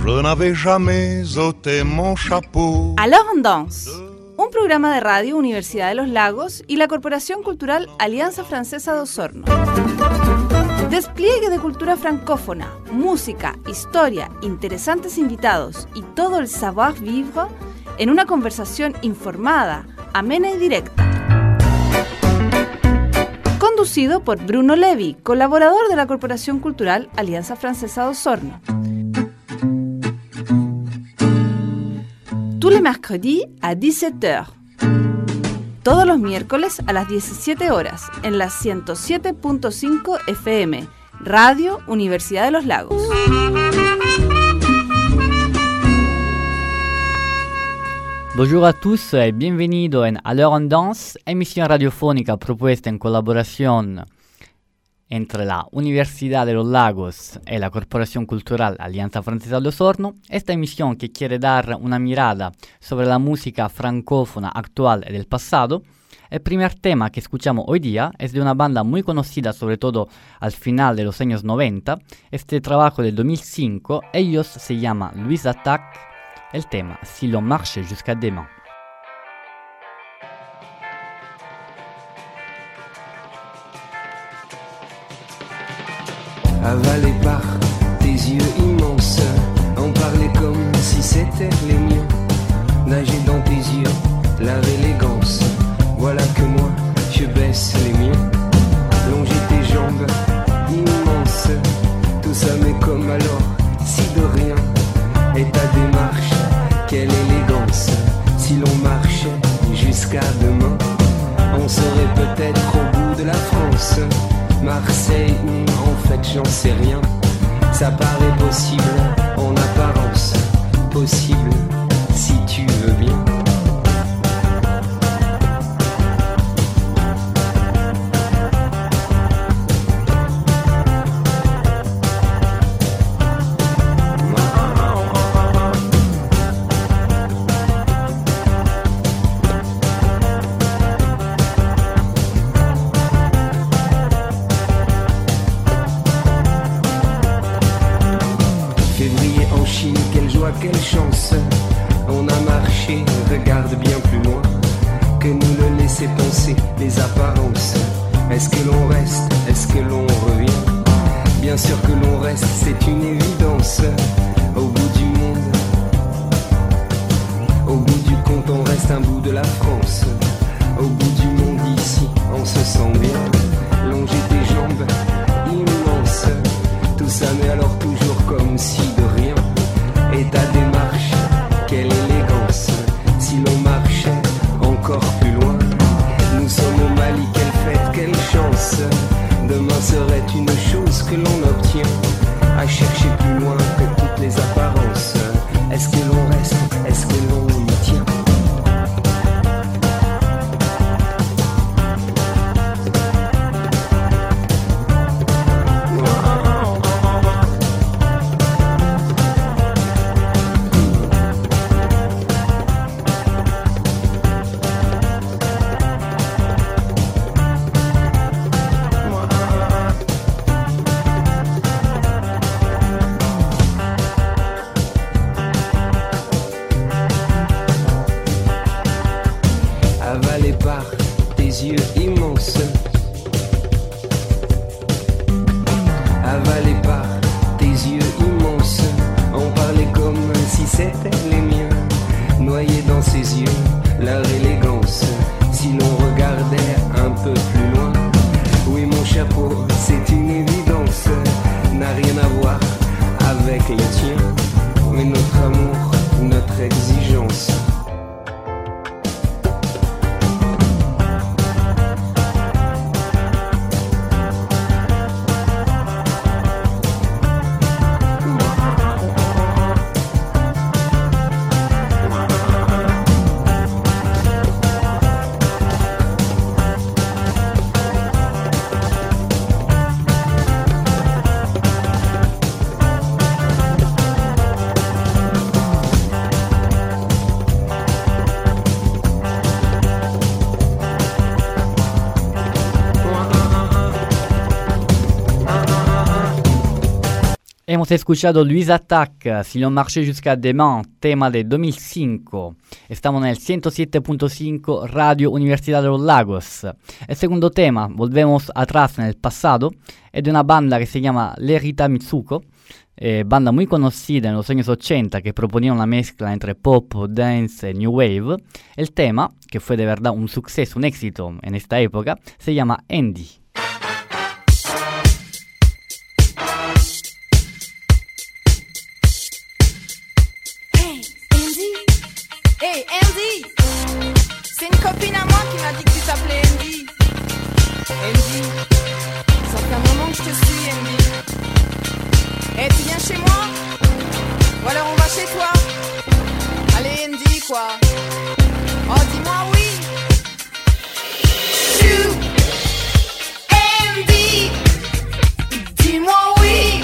Je n'avais jamais ôté mon chapeau. Alors on danse, un programa de radio Universidad de los Lagos y la Corporación Cultural Alianza Francesa de Osorno. Despliegue de cultura francófona, música, historia, interesantes invitados y todo el savoir-vivre en una conversación informada, amena y directa. Conducido por Bruno Levy, colaborador de la Corporación Cultural Alianza Francesa de Osorno. Tous les mercredis à 17h. Todos los miércoles a las 17 horas en la 107.5 FM, Radio Universidad de los Lagos. Bonjour a tous e bienvenido en Alors on danse, emisión radiofónica propuesta en colaboración entre la Universidad de los Lagos y la Corporación Cultural Alianza Francesa de Osorno. Esta emisión que quiere dar una mirada sobre la música francófona actual y del pasado. El primer tema que escuchamos hoy día es de una banda muy conocida, sobre todo al final de los años 90. Este trabajo del 2005, ellos se llaman Louise Attaque. El tema, Si l'on marche jusqu'à demain. Avalé par tes yeux immenses, en parler comme si c'était les miens. Nager dans tes yeux, laver l'élégance. Voilà que moi, je baisse les miens. Longer tes jambes immenses, tout ça mais comme alors, si de rien. Et ta démarche, quelle élégance. Si l'on marchait jusqu'à demain, on serait peut-être au bout de la France. Marseille, en fait j'en sais rien. Ça paraît possible en apparence. Possible si tu veux bien. Quelle chance, on a marché, regarde bien plus loin que nous le laisser penser les apparences. Est-ce que l'on reste, est-ce que l'on revient? Bien sûr que l'on reste, c'est une évidence. Au bout du monde, au bout du compte, on reste un bout de la France. Au bout du monde ici, on se sent bien. Longer tes jambes immenses, tout ça mais alors toujours comme si de rien. Et ta démarche, quelle élégance. Si l'on marchait encore plus loin. Nous sommes au Mali, quelle fête, quelle chance. Demain serait une chose que l'on obtient. À chercher plus loin que toutes les apparences. Est-ce que l'on reste, est-ce que l'on y tient? hemos escuchado Luis Attack, Si lo marché jusqu'à demain, tema de 2005. Estamos en el 107.5 Radio Universidad de los Lagos. El segundo tema, volvemos atrás en el pasado, es de una banda que se llama Lerita Mitsuko, banda muy conocida en los años 80 que proponía una mezcla entre pop, dance y new wave. El tema, que fue de verdad un suceso, un éxito en esta época, se llama Andy. Hey Andy, c'est une copine à moi qui m'a dit que tu t'appelais Andy. Andy, ça fait un moment que je te suis Andy. Hey, tu viens chez moi? Ou alors on va chez toi? Allez Andy quoi. Oh dis-moi oui. Chou, Andy, dis-moi oui.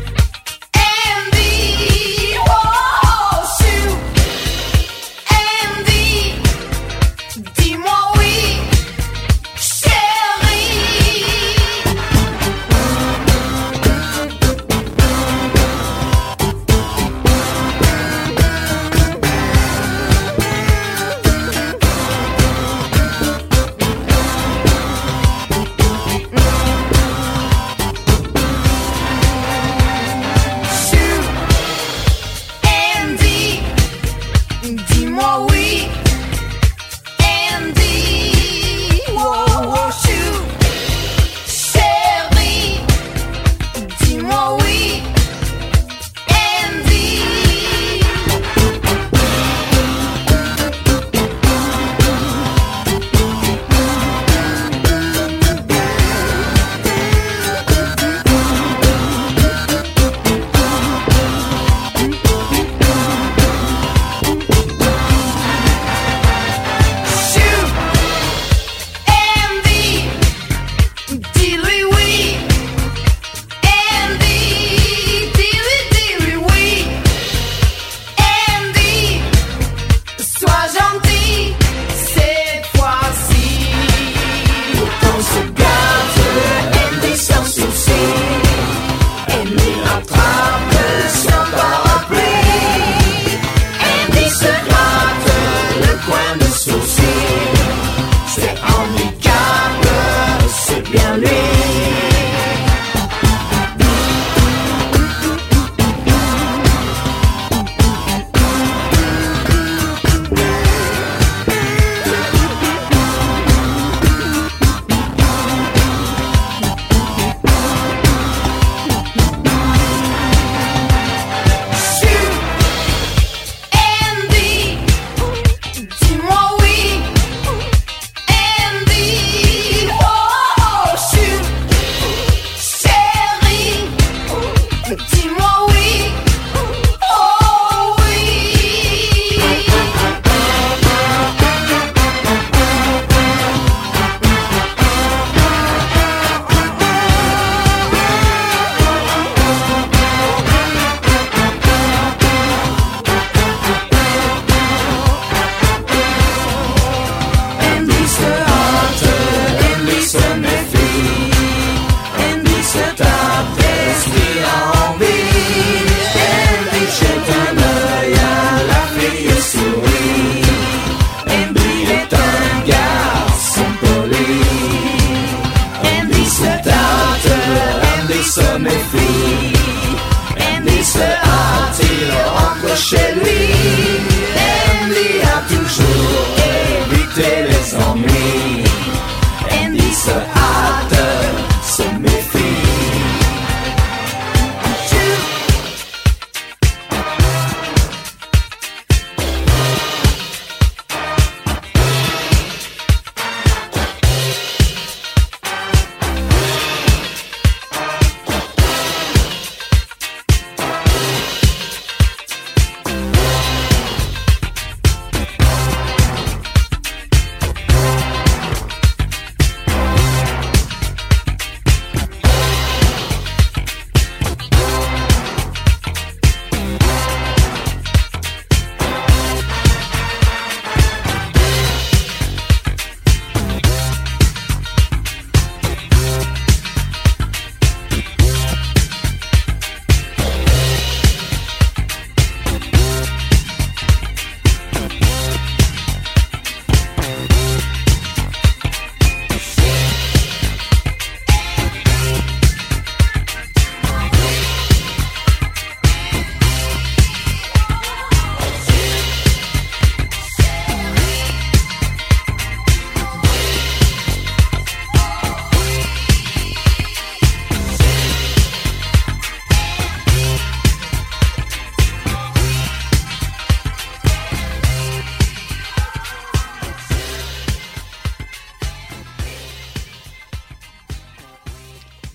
Andy, oh chou. Dis-moi oui, chérie.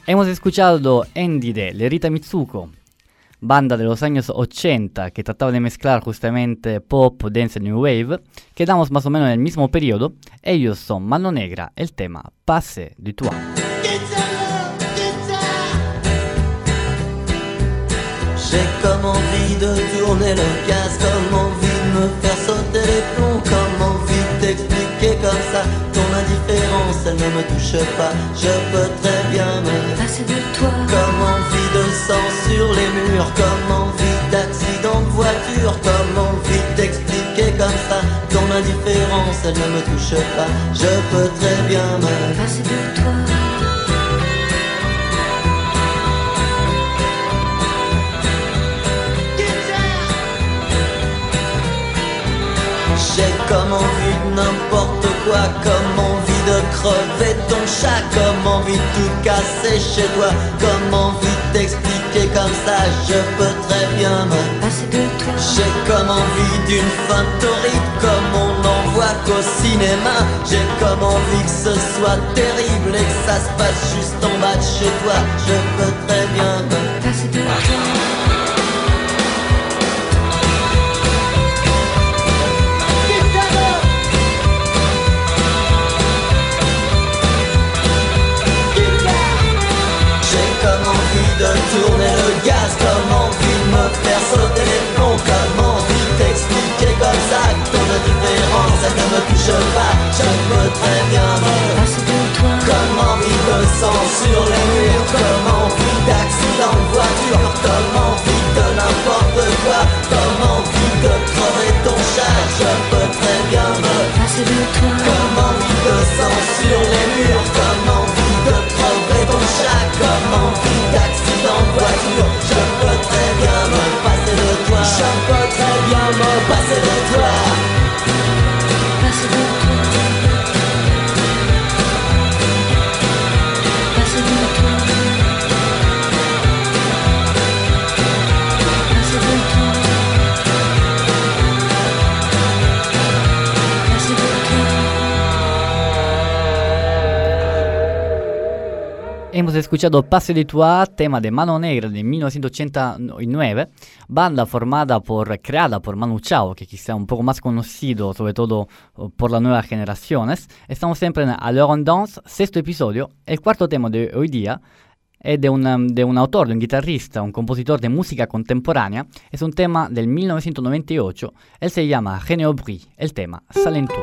Hemos escuchado Andy de Lerita Mitsuko, banda de los años 80 que trataba de mezclar justamente pop, dance y new wave. Quedamos más o menos en el mismo periodo. Ellos son Mano Negra, el tema Passe du Toi. J'ai comme envie de tourner le casque, comme envie de me faire sauter les plombs, comme envie de t'expliquer comme ça ton indifférence, elle ne me touche pas, je peux très bien me passer de toi. Comme envie de sang sur les murs, comme envie d'accident de voiture, comme envie de t'expliquer comme ça ton indifférence, elle ne me touche pas, je peux très bien me passer de toi. J'ai comme envie de n'importe quoi, comme envie de crever ton chat, comme envie de tout casser chez toi, comme envie de t'expliquer comme ça, je peux très bien me passer de toi. J'ai comme envie d'une fin torride, comme on n'en voit qu'au cinéma. J'ai comme envie que ce soit terrible et que ça se passe juste en bas de chez toi, je peux très bien me passer de toi. De tourner le gaz, comme envie de me faire sauter les plombs, comme envie de t'expliquer comme ça que ton indifférence elle ne me touche pas, je peux très bien me passer de toi. Comme envie de sang sur les murs, comme envie d'accident de voiture, comme envie de n'importe quoi, comme envie de crever ton chat, je peux très bien me passer de toi. Comme envie de sang sur les murs, comme envie de crever ton chat, comme envie d'accident de voiture, je peux très bien me passer de toi. Je peux très bien me passer de toi. Passer de toi. Passer de toi. Passer de toi. Passer de toi. Hemos escuchado Passe de Toi, tema de Mano Negra de 1989, banda creada por Manu Chao, que quizá un poco más conocido, sobre todo por las nuevas generaciones. Estamos siempre en Alors on Danse, sexto episodio. El cuarto tema de hoy día es de un autor, de un guitarrista, un compositor de música contemporánea. Es un tema del 1998. Él se llama René Aubry, el tema Salento.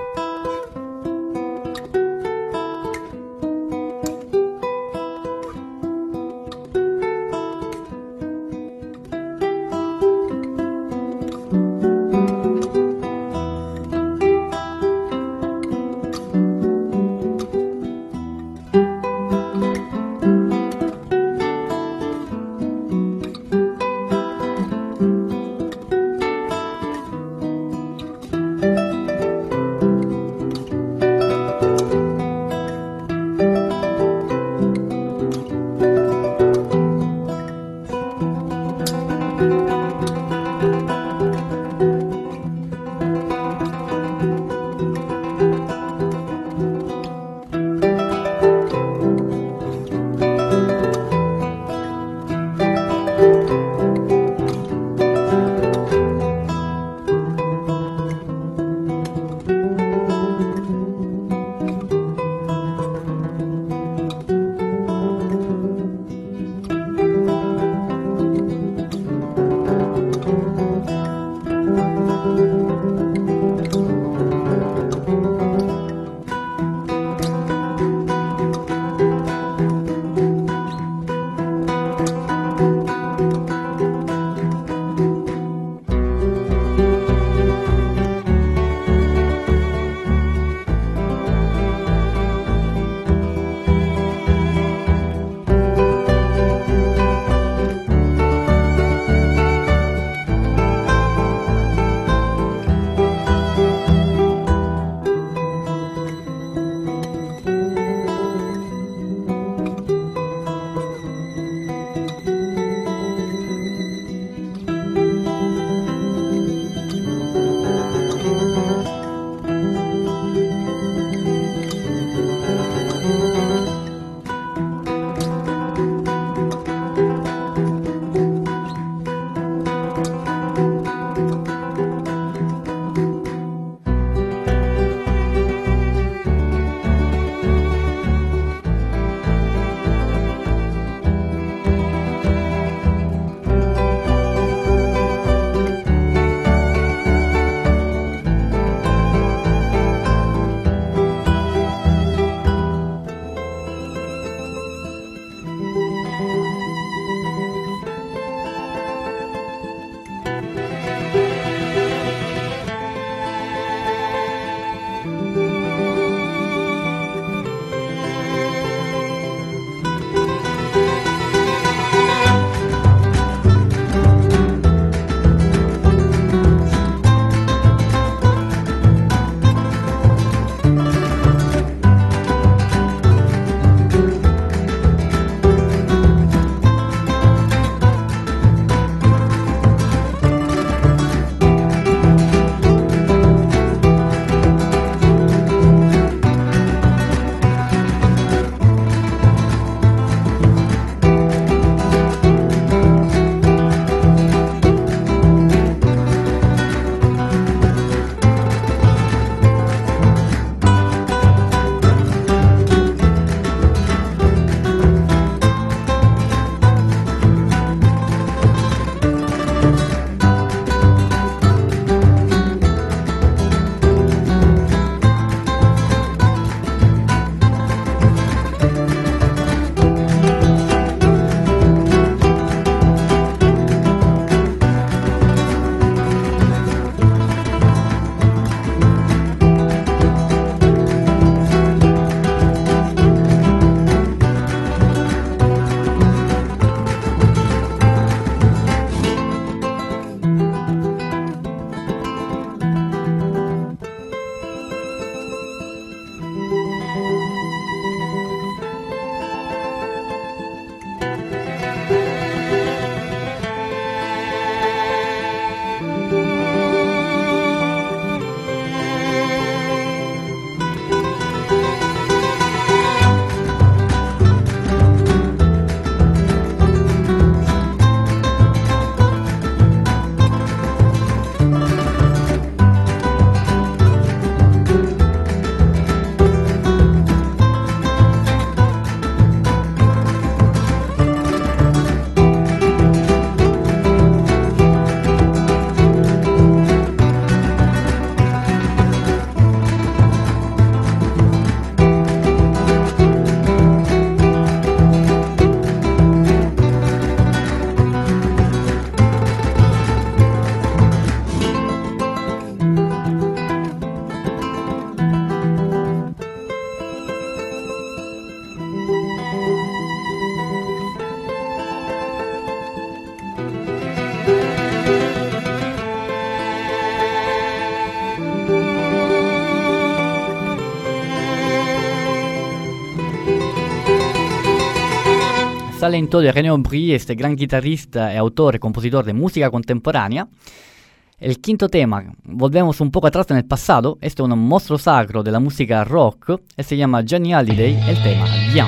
talento de René Aubry, este gran guitarrista y autor y compositor de música contemporánea. El quinto tema, volvemos un poco atrás en el pasado, este es un monstruo sacro de la música rock, y se llama Johnny Hallyday, el tema Viens.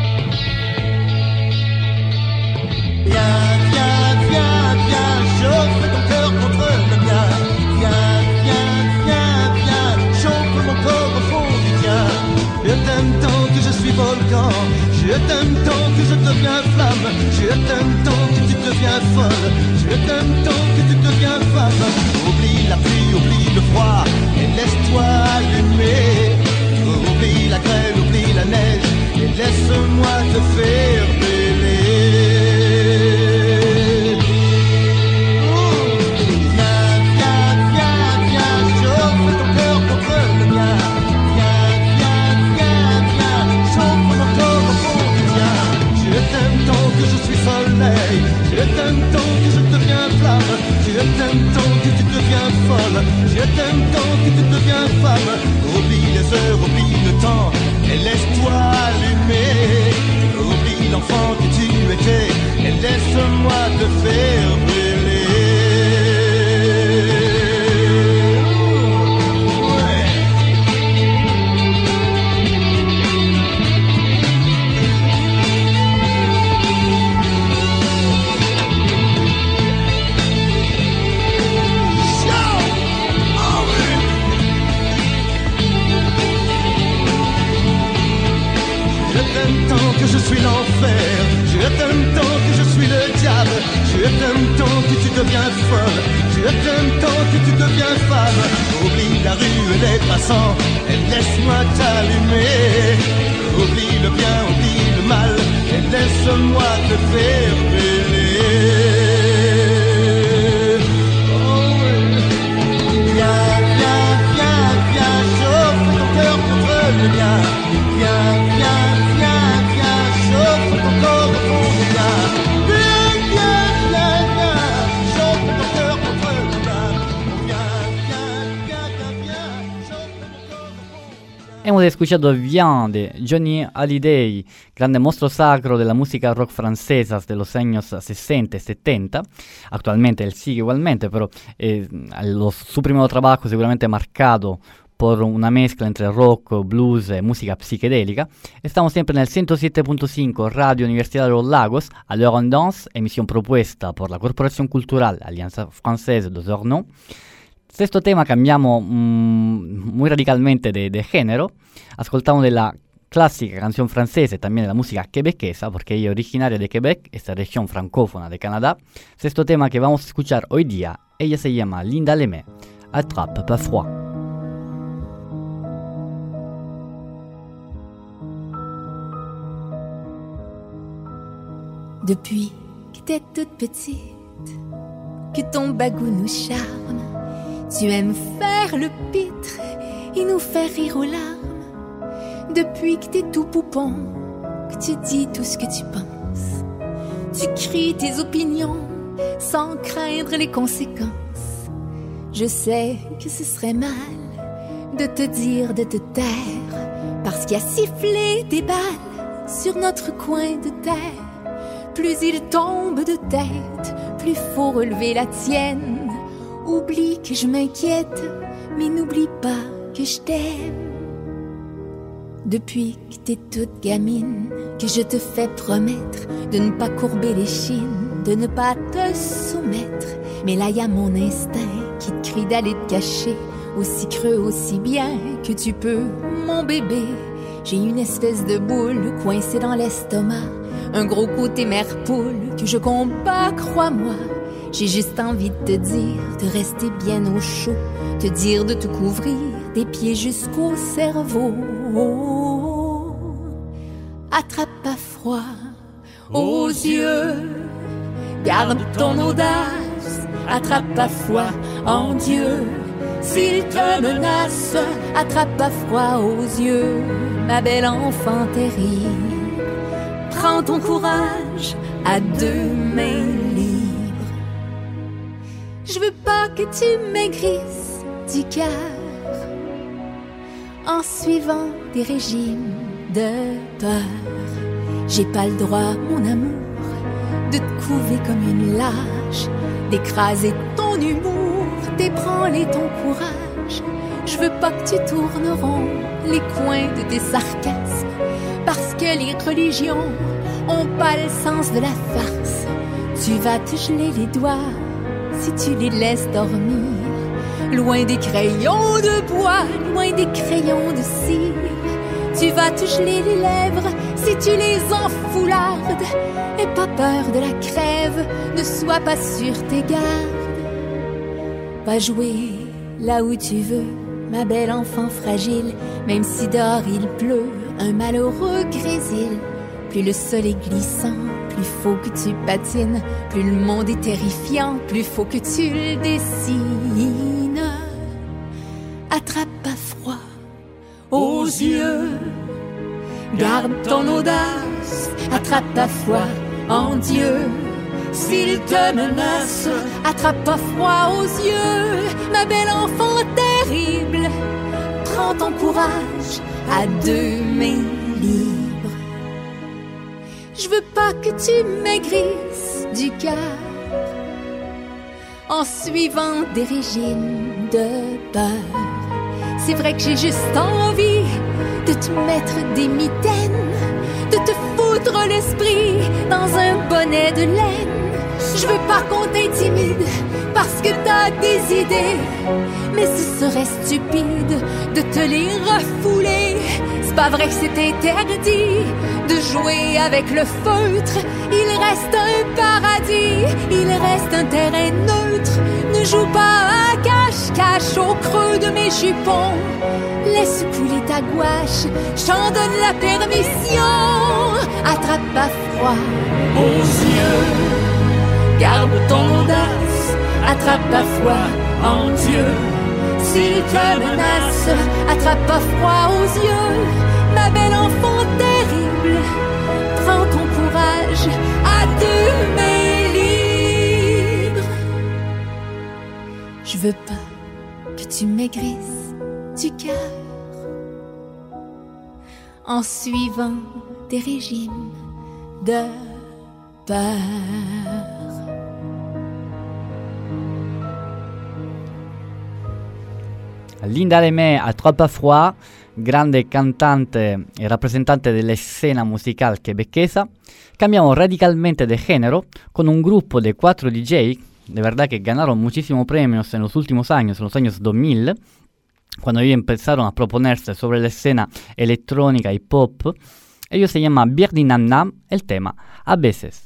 Viens, viens, viens, viens, chauffe ton cœur contre le mien. Viens, viens, viens, viens, chauffe mon corps au fond du tien. Je t'aime tant que je suis volcan, je t'aime tant que je deviens flamme, je t'aime tant que tu deviens folle, je t'aime tant que tu deviens femme. Oublie la pluie, oublie le froid, et laisse-toi allumer. Oublie la grêle, oublie la neige, et laisse-moi te faire brûler. Je t'aime tant que je deviens flamme, je t'aime tant que tu deviens folle, je t'aime tant que tu deviens femme. Oublie les heures, oublie le temps, et laisse-toi allumer. Oublie l'enfant que tu étais, et laisse-moi te faire brûler. Que je suis l'enfer, je t'aime tant que je suis le diable, je t'aime tant que tu deviens folle, je t'aime tant que tu deviens femme. Oublie la rue et les passants, et laisse-moi t'allumer. Oublie le bien, oublie le mal, et laisse-moi te faire brûler. Oh oui. Viens, viens, viens, viens, chauffe ton cœur contre le mien. Viens, viens, viens, viens, chauffe ton corps au fond du mien. Viens, viens, viens, viens, chauffe ton cœur contre le mien. Viens, viens, viens, viens, viens, chauffe ton corps au fond du mien. Hemos escuchado Viens de Johnny Hallyday, grande monstruo sacro de la música rock francesa de los años 60 y 70. Actualmente él sigue igualmente, pero su primer trabajo seguramente marcado por una mezcla entre rock, blues y música psicodélica. Estamos siempre en el 107.5 Radio Universidad de los Lagos, a l'heure en danse, emisión propuesta por la Corporación Cultural Alianza Française d'Osorno. Sexto tema, cambiamos muy radicalmente de género. Ascoltamos de la clásica canción francesa y también de la música quebequesa, porque ella es originaria de Quebec, esta región francófona de Canadá. Sexto tema que vamos a escuchar hoy día, ella se llama Linda Lemay, Attrape pas froid. Depuis que t'es toute petite, que ton bagou nous charme, tu aimes faire le pitre et nous faire rire aux larmes. Depuis que t'es tout poupon, que tu dis tout ce que tu penses, tu cries tes opinions sans craindre les conséquences. Je sais que ce serait mal de te dire de te taire, parce qu'il y a sifflé des balles sur notre coin de terre. Plus il tombe de tête, plus faut relever la tienne. Oublie que je m'inquiète, mais n'oublie pas que je t'aime. Depuis que t'es toute gamine, que je te fais promettre de ne pas courber les chines, de ne pas te soumettre. Mais là y a mon instinct qui te crie d'aller te cacher, aussi creux, aussi bien que tu peux, mon bébé. J'ai une espèce de boule coincée dans l'estomac, un gros côté mère poule que je compte pas, crois-moi. J'ai juste envie de te dire de rester bien au chaud, te dire de te couvrir des pieds jusqu'au cerveau. Attrape pas froid aux yeux, garde ton audace, attrape pas froid en Dieu. S'il te menace, attrape pas froid aux yeux, ma belle enfant terrible. Prends ton courage à deux mains libres. Je veux pas que tu maigrisses du cœur en suivant des régimes de peur. J'ai pas le droit, mon amour, de te couver comme une lâche, d'écraser ton humour, d'ébranler ton courage. Je veux pas que tu tournes rond les coins de tes sarcasmes, parce que les religions ont pas le sens de la farce. Tu vas te geler les doigts si tu les laisses dormir, loin des crayons de bois, loin des crayons de cire. Tu vas te geler les lèvres si tu les enfoulardes. Aie pas peur de la crève, ne sois pas sur tes gardes. Va jouer là où tu veux, ma belle enfant fragile, même si dehors il pleut, un malheureux grésil. Plus le sol est glissant, plus faut que tu patines, plus le monde est terrifiant, plus faut que tu le dessines. Attrape à froid aux yeux, garde ton audace, attrape ta foi en Dieu. S'il te menace, attrape pas froid aux yeux, ma belle enfant terrible. Prends ton courage à 2 mains libres. Je veux pas que tu maigrisses du cœur en suivant des régimes de peur. C'est vrai que j'ai juste envie de te mettre des mitaines, de te foutre l'esprit dans un bonnet de laine. Je veux pas qu'on t'intimide parce que t'as des idées, mais ce serait stupide de te les refouler. C'est pas vrai que c'est interdit de jouer avec le feutre. Il reste un paradis, il reste un terrain neutre. Ne joue pas à cache-cache au creux de mes jupons. Laisse couler ta gouache, j'en donne la permission. Attrape à froid aux yeux, garde ton audace, attrape à froid en Dieu. S'il te menace, attrape pas froid aux yeux, ma belle enfant terrible. Prends ton courage à 2 mains libres. Je veux pas que tu maigrisses du cœur en suivant des régimes de peur. Linda Lemay a Troppo Froid, grande cantante e rappresentante della escena musical quebequesa. Cambiamos radicalmente de género con un grupo de 4 DJ, de verdad que ganaron muchísimos premios en los últimos años, en los años 2000, cuando ellos empezaron a proponerse sobre la escena electrónica y pop. Ellos se llaman Birdie Nam Nam, el tema A veces.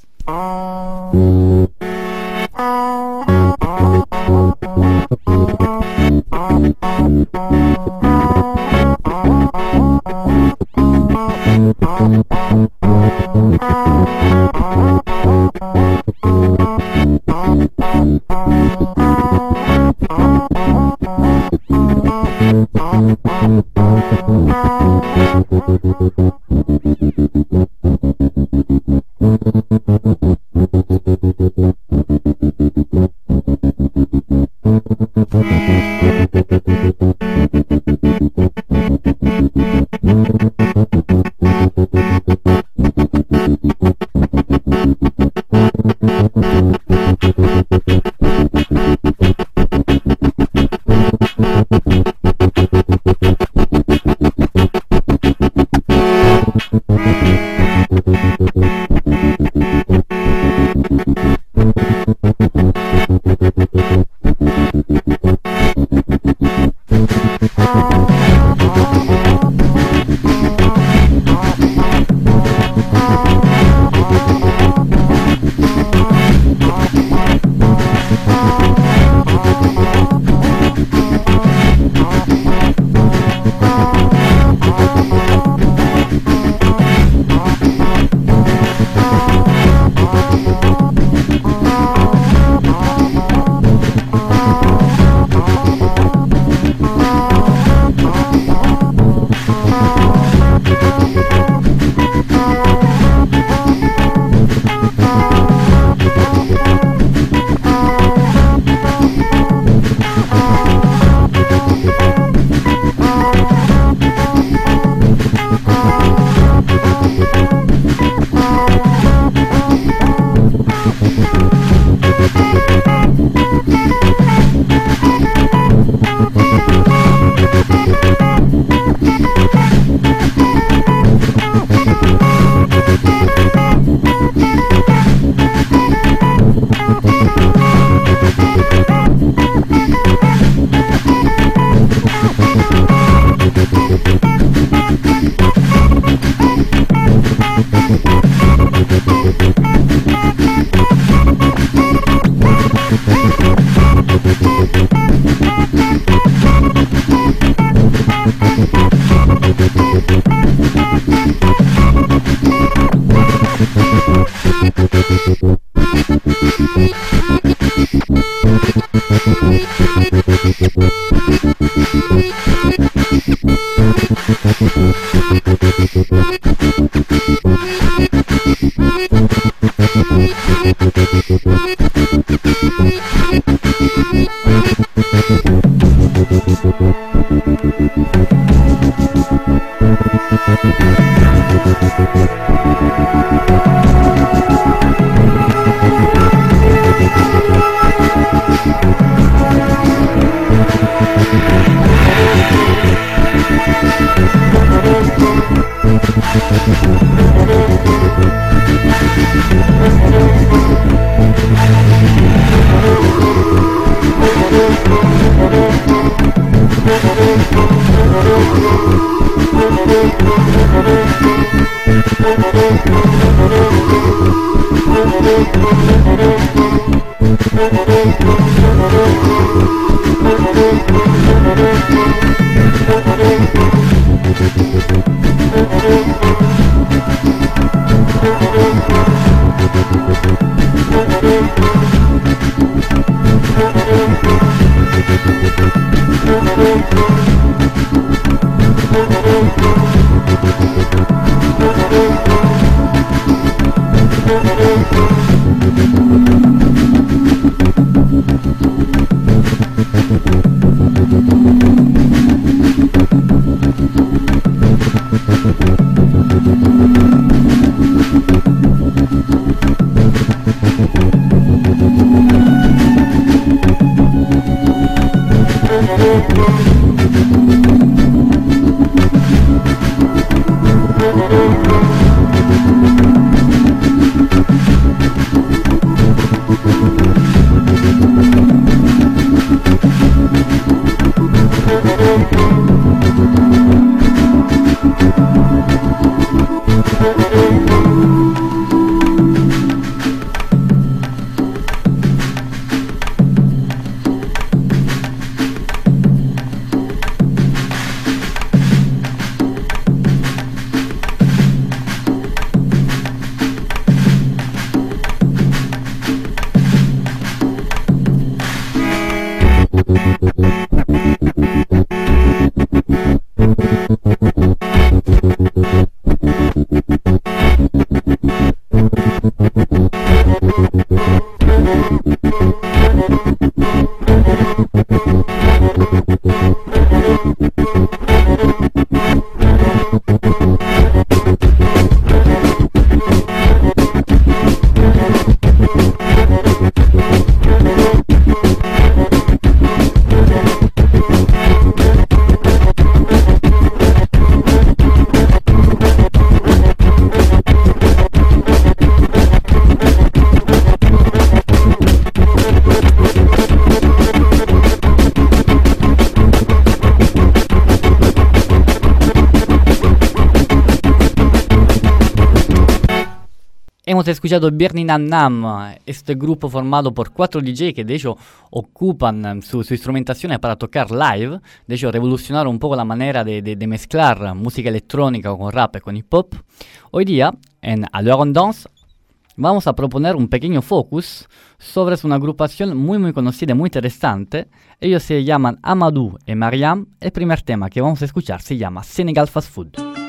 Hemos escuchado Birni Nam Nam, este grupo formado por 4 DJ que de hecho ocupan su instrumentación para tocar live. De hecho revolucionaron un poco la manera de mezclar música electrónica con rap y con hip hop. Hoy día en A l'heure on danse vamos a proponer un pequeño focus sobre una agrupación muy conocida y muy interesante. Ellos se llaman Amadou y Mariam. El primer tema que vamos a escuchar se llama Senegal Fast Food.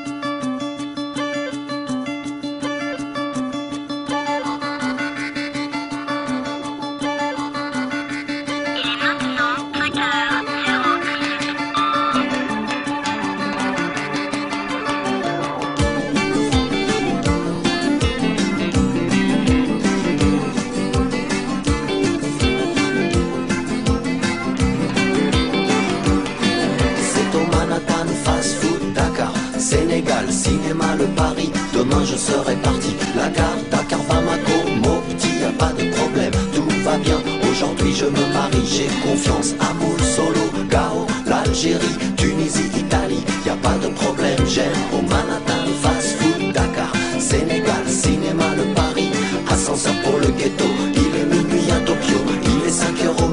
Sénégal, cinéma, le Paris, demain je serai parti. La gare, Dakar, Bamako, Mopti, y a pas de problème, tout va bien. Aujourd'hui je me marie, j'ai confiance, amour, solo, Gao, l'Algérie, Tunisie, Italie, y a pas de problème. J'aime au Manhattan, fast food, Dakar, Sénégal, cinéma, le Paris, ascenseur pour le ghetto. Il est minuit à Tokyo, il est 5 €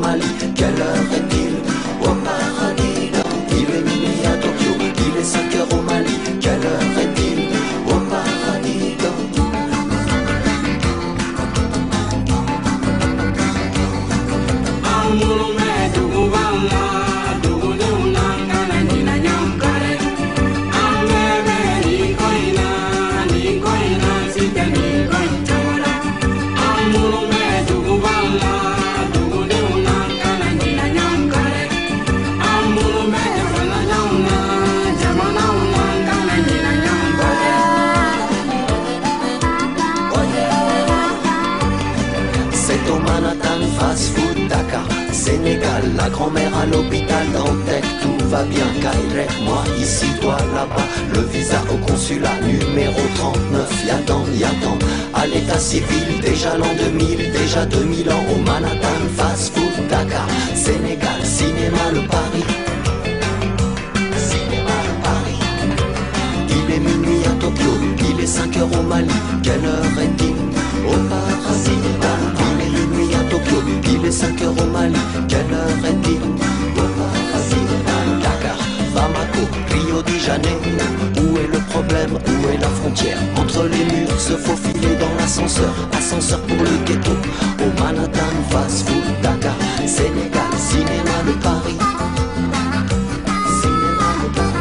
Sénégal, la grand-mère à l'hôpital, Dantec, tout va bien. Kairek, moi ici, toi là-bas. Le visa au consulat, numéro 39. Y'attend, à l'état civil, déjà l'an 2000, déjà 2000 ans. Au Manhattan, fast food, Dakar, Sénégal, cinéma, le Paris. Cinéma, le Paris. Il est minuit à Tokyo, il est 5 heures au Mali. Quelle heure est-il au paradis? Il est minuit à Tokyo, il est 5 heures au Mali. Quelle heure est-il au paradis? Dakar, Bamako, Rio de Janeiro. Où est le problème? Où est la frontière? Entre les murs, se faufiler dans l'ascenseur. Ascenseur pour le ghetto. Au Manhattan, fast food, Dakar, Sénégal, cinéma, le Paris. Cinéma, le Paris.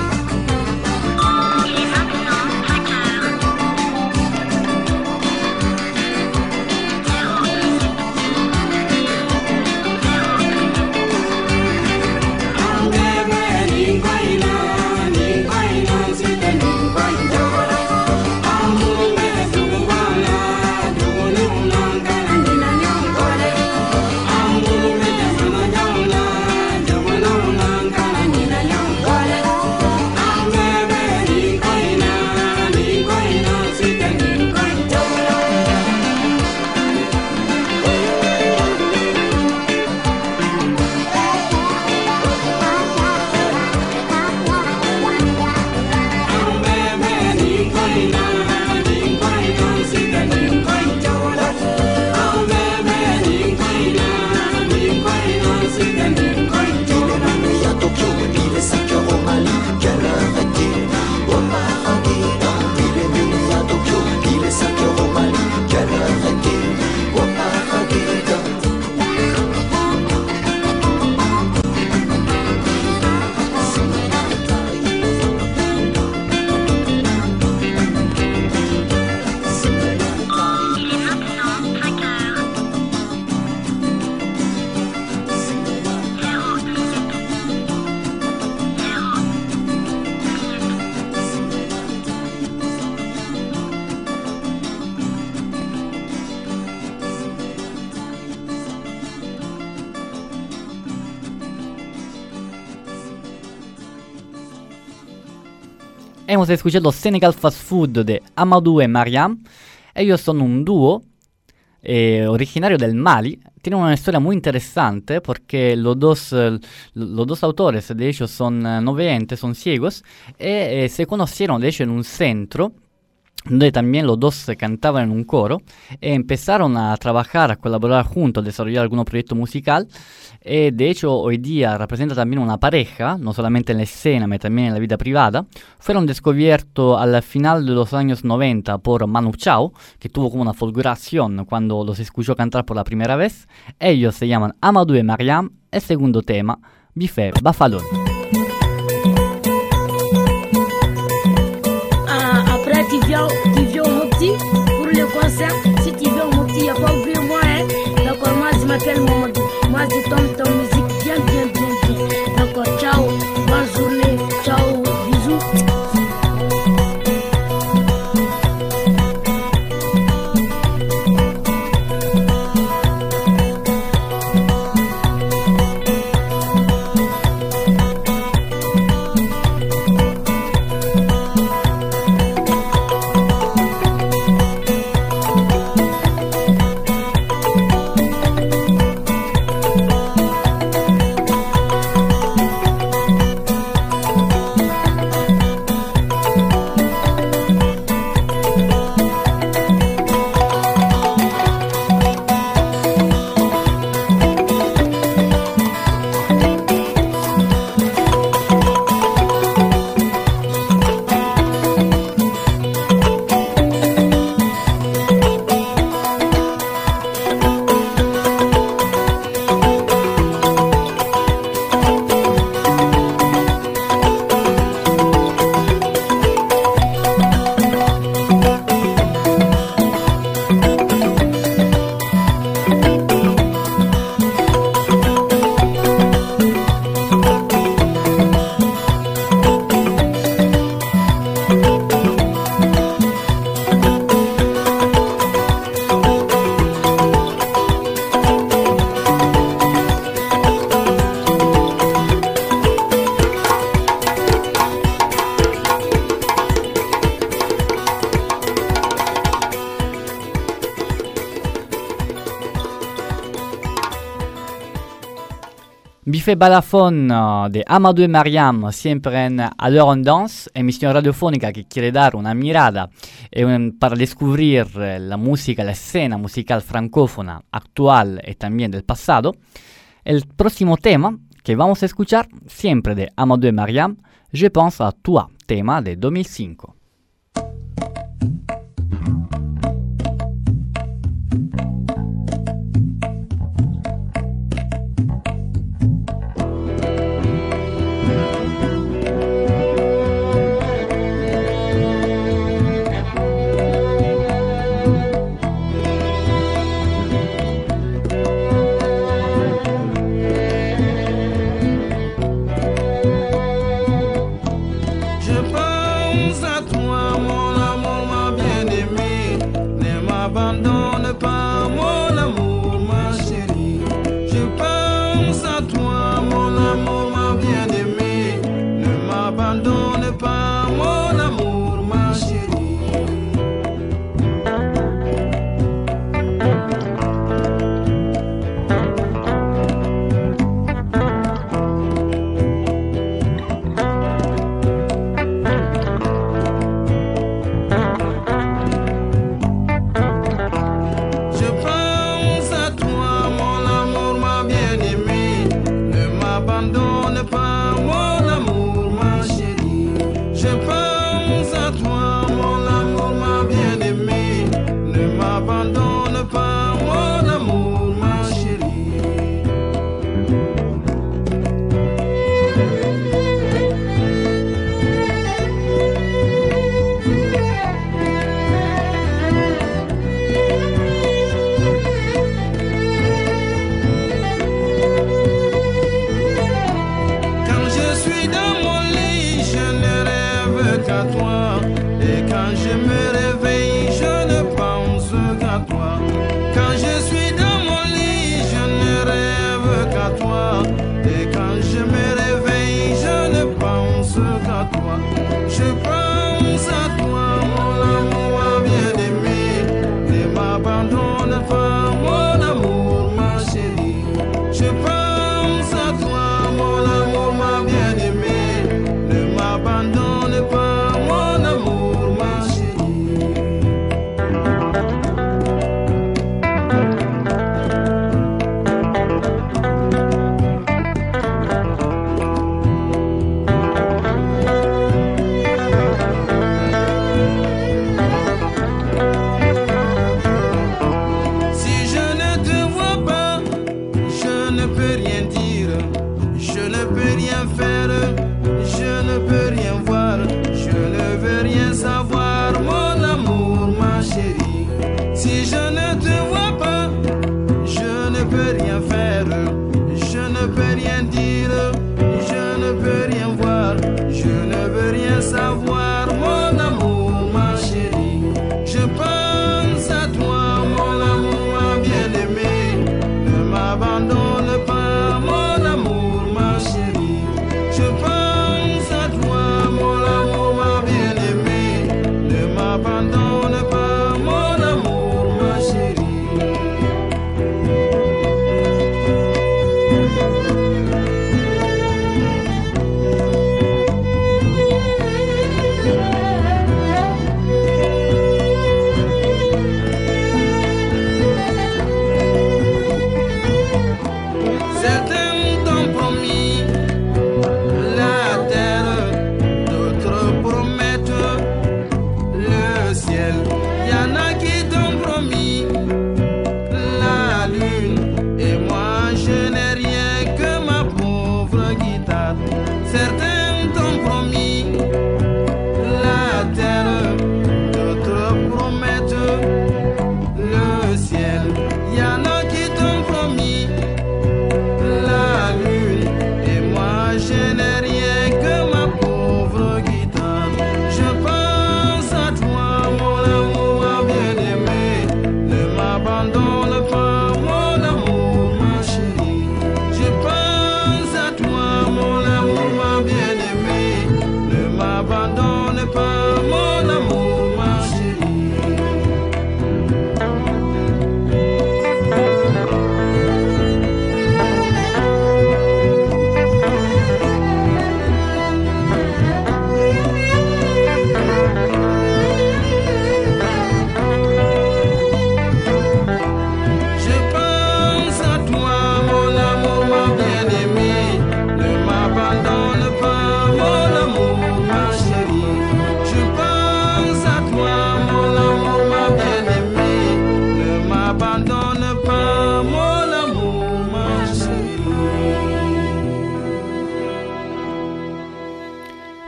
Hemos escuchado Senegal Fast Food de Amadou y Mariam. Ellos son un dúo originario del Mali. Tienen una historia muy interesante porque los dos autores de hecho son no videntes, son ciegos, y se conocieron de hecho en un centro donde también los dos cantaban en un coro y empezaron a trabajar, a colaborar juntos, a desarrollar algún proyecto musical. De hecho, hoy día representa también una pareja, no solamente en la escena, pero también en la vida privada. Fueron descubiertos al final de los años 90 por Manu Chao, que tuvo como una fulguración cuando los escuchó cantar por la primera vez. Ellos se llaman Amadou et Mariam, el segundo tema, Bifé Bafalon. Après, tu viens au Mopti pour le concert. Si tu viens au Mopti, il n'y a pas oublié moi, hein. D'accord, moi je m'appelle Mamadou. Moi je tombe ton musique bien. D'accord, ciao, bonne journée, ciao, bisous. Bife Balafon de Amadou y Mariam, siempre en A l'heure on danse, emisión radiofónica que quiere dar una mirada para descubrir la música, la escena musical francófona actual y también del pasado. El próximo tema que vamos a escuchar, siempre de Amadou y Mariam, Je pense à toi, tema de 2005.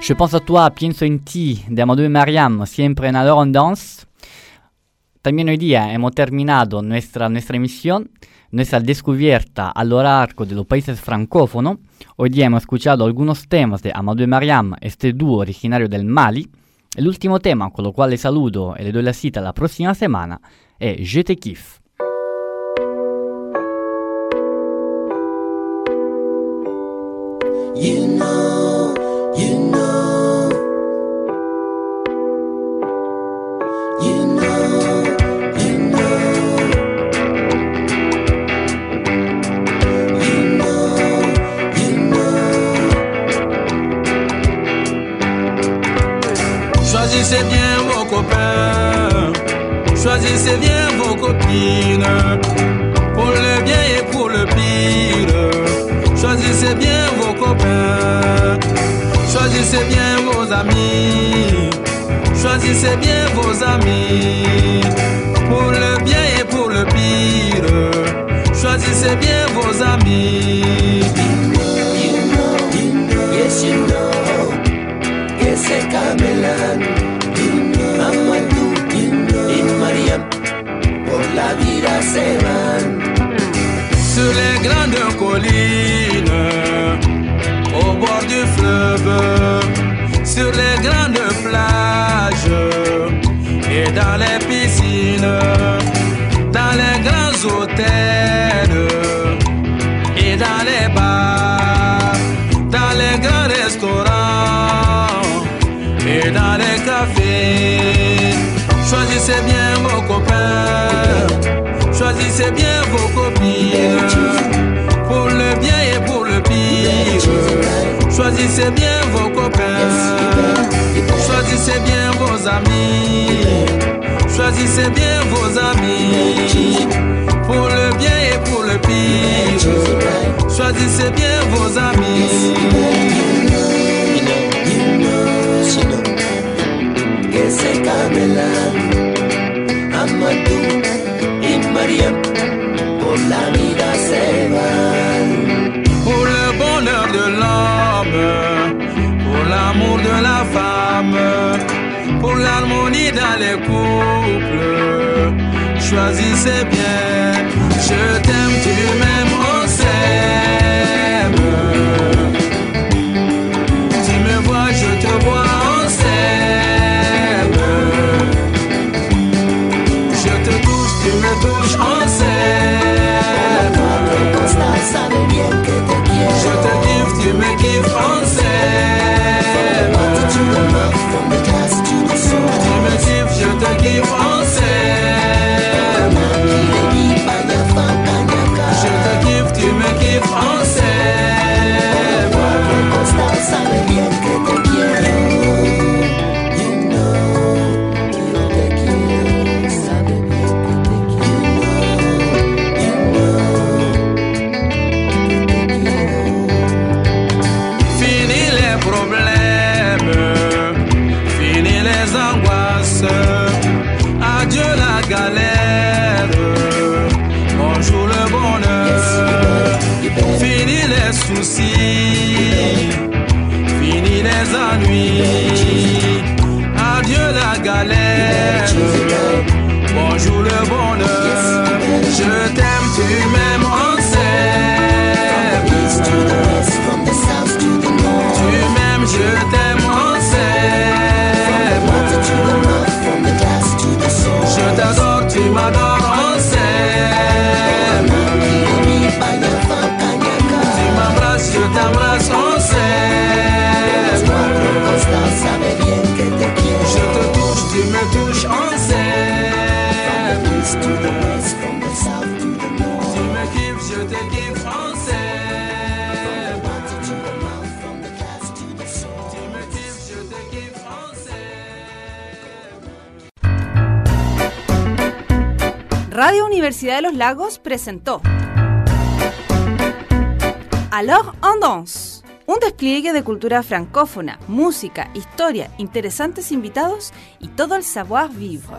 Je pense a toi, pienso en ti, de Amadou y Mariam, siempre en Alors on Danse. También hoy día hemos terminado nuestra emisión, nuestra descubierta a lo largo de los países francófonos. Hoy día hemos escuchado algunos temas de Amadou y Mariam, este dúo originario del Mali. El último tema, con lo cual le saludo y le doy la cita la próxima semana, es Je te kiffe. You know, you know, you know, you know, you know, you know. Choisissez bien vos copains, choisissez bien vos copines, pour le bien et pour le pire. Choisissez bien vos copains, choisissez bien vos amis, choisissez bien vos amis, pour le bien et pour le pire. Choisissez bien vos amis. You know, yes you know, que c'est Camelan, Amadou y Mariam, por la vida se van. Sur les grandes collines, au bord du fleuve, sur les grandes plages et dans les piscines, dans les grands hôtels et dans les bars, dans les grands restaurants et dans les cafés. Choisissez bien vos copains, choisissez bien vos copines, pour le bien et pour le pire. Choisissez bien vos copains, choisissez bien vos amis, choisissez bien vos amis, pour le bien et pour le pire. Choisissez bien vos amis. You know, que c'est Camelan, Amadou y Mariam, por la vida se van. Pour le bonheur de l'homme, pour l'amour de la femme, pour l'harmonie dans les couples. Choisissez bien, je t'aime, tu m'aimes, on s'aime. Tu me vois, je te vois, on s'aime. Je te touche, tu me touches, on s'aime. Sabe bien que te quiero. Je te kiffe, tu me kiffes, on s'aime. Tu me kiffes, je te kiffe, on s'aime. Je te kiffe, tu me kiffes, on s'aime. Sabe bien que te quiero. You know, yo te quiero. Sabe bien que te quiero. You know. Fini les problèmes, fini les angoisses. Adieu la galère, bonjour le bonheur. Fini les soucis, fini les ennuis. Adieu la galère, bonjour le bonheur. Je t'aime, tu m'aimes, on s'aime. Tu m'aimes, je t'aime, on s'aime. Je t'adore, tu m'adores, on s'aime. Tu m'embrasses, je t'embrasse, on s'aime. Je te touche, tu me touches, on s'aime. Tu me kiffes, je te kiffe, on s'aime. Tu me kiffes, je te kiffe, on s'aime. Radio Universidad de los Lagos presentó Alors on Danse, un despliegue de cultura francófona, música, historia, interesantes invitados y todo el savoir-vivre.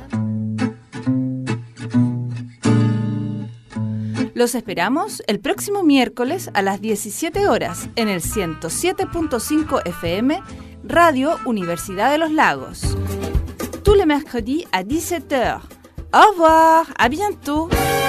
Los esperamos el próximo miércoles a las 17 horas en el 107.5 FM Radio Universidad de los Lagos. Tous les mercredis à 17h. Au revoir, à bientôt.